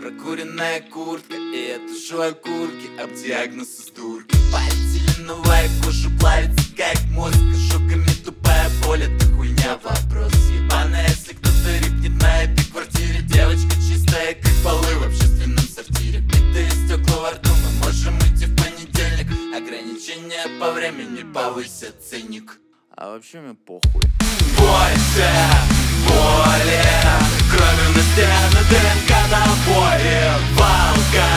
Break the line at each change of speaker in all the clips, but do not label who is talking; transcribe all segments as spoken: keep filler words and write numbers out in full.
прокуренная куртка, и я тушу окурки об диагноз из дурки. Полиэтиленовая кожа плавится, как мозг, ожогами тупая боль, это хуйня, вопрос ебаный. Если кто-то рипнет на этой квартире, девочка чистая, как полы в общественном сортире. Битые стекла во рту, мы можем идти в понедельник. Ограничения по времени повысят ценник.
А вообще мне похуй.
Бойся боли, кровью на стены, ДНК на обои, валка,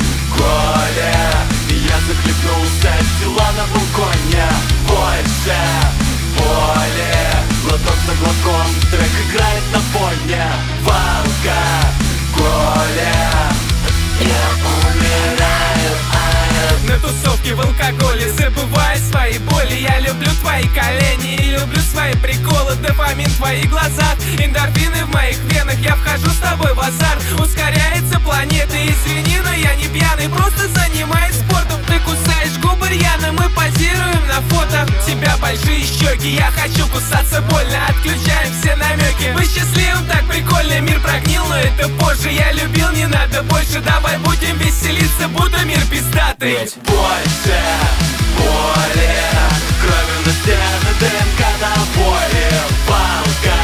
коля. Я захлебнулся, тела на балконе. Бойся боли, глоток за глотком, трек играет на фоне. Валка, коля. Я умираю, а
на тусовке в алкоголе, забывая свои боли. Я люблю твои колени и люблю свои приколы. Дофамин в твоих глазах, эндорфины в моих венах. Я вхожу с тобой в азарт, ускоряется планета. Извини, но я не пьяный, просто занимаюсь спортом. Ты кусаешь губы рьяно, мы позируем на фото. У тебя большие щеки, я хочу кусаться больно. Отключаем все намеки, мы счастливым, так прикольно. Мир прогнил, но это позже. Я любил, не надо больше. Давай будем веселиться, будто мир пиздатый.
Бойся боли, кровью на стены, ДНК на обои, палка,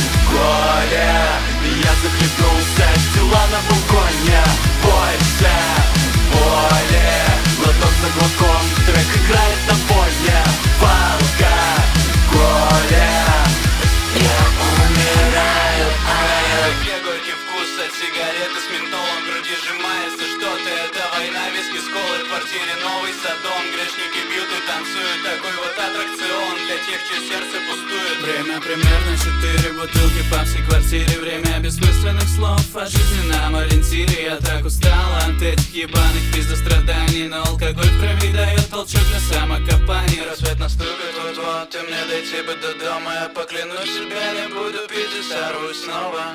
коля. Я захлебнулся, тела на балконе. Бойся боли, глоток за глотком, трек играет на фоне. Палка, коля. Я умираю, а
Где горький вкус от сигареты с ментолом, в груди сжимается что-то. Это война, виски с колой, в квартире новый садом. Грешники бьют и танцуют, такой вот аттракцион для тех, чье сердце пустует. Время примерно четыре бутылки по всей квартире. Время бессмысленных слов о жизненном ориентире. Я так устал от этих ебаных пиздостраданий, но алкоголь в крови дает толчок на самокопание. Рассвет наступит вот-вот, и мне дойти бы до дома. Я поклянусь себе, не буду пить и сорвусь снова.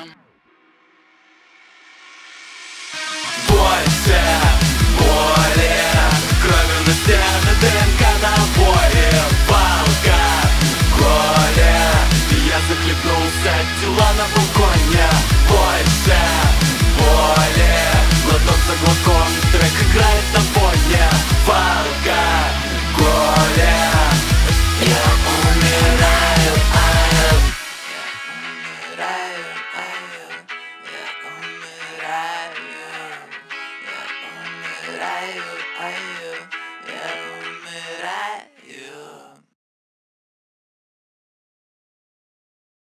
бойся боли, кровью на стены, ДНК на обои, палка, коля. Я захлебнулся, тела на балконе. Бойся боли,